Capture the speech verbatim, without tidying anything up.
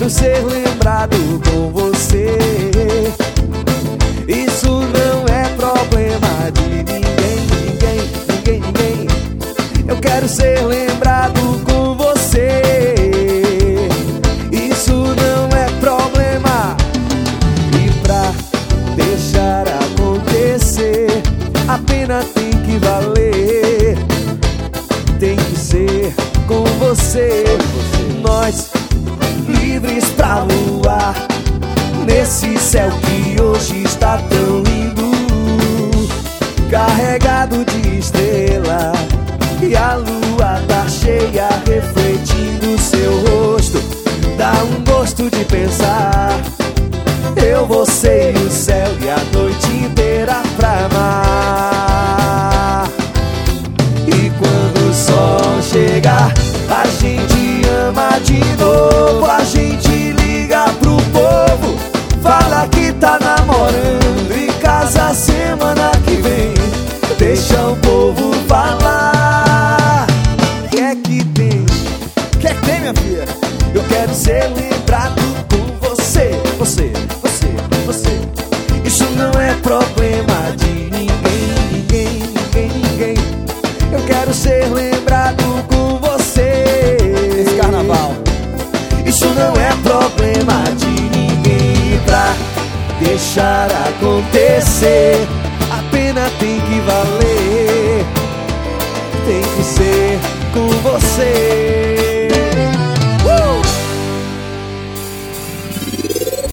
quero ser lembrado com você. Isso não é problema de ninguém, ninguém, ninguém, ninguém. Eu quero ser lembrado com você. Isso não é problema. E pra deixar acontecer, a pena tem que valer. Tem que ser com você. Nós livres pra voar nesse céu que hoje está tão lindo, carregado de estrela, e a lua tá cheia refletindo seu rosto. Dá um gosto de pensar, eu, você e o céu e a noite inteira pra amar. E quando o sol chegar, a gente ama de novo. A gente liga pro povo, fala que tá namorando em casa semana que vem. Deixa o povo falar. Que é que tem? Que é que tem, minha filha? Eu quero ser lembrado com você. Você, você, você. Isso não é problema de ninguém, ninguém, ninguém, ninguém. Eu quero ser lembrado com você. Esse carnaval. Isso não é problema de ninguém. Pra deixar acontecer, a pena tem que valer. Tem que ser com você.